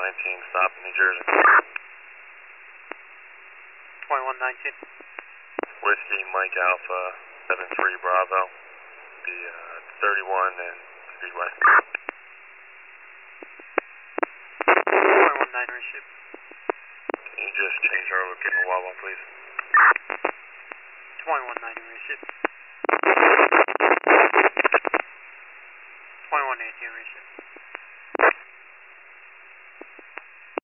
stop in New Jersey. 2119. Whiskey Mike Alpha 73 Bravo. Be 31 and Speedway. 2119 receive. Can you just change our location to Wawa, please? 2119 receive.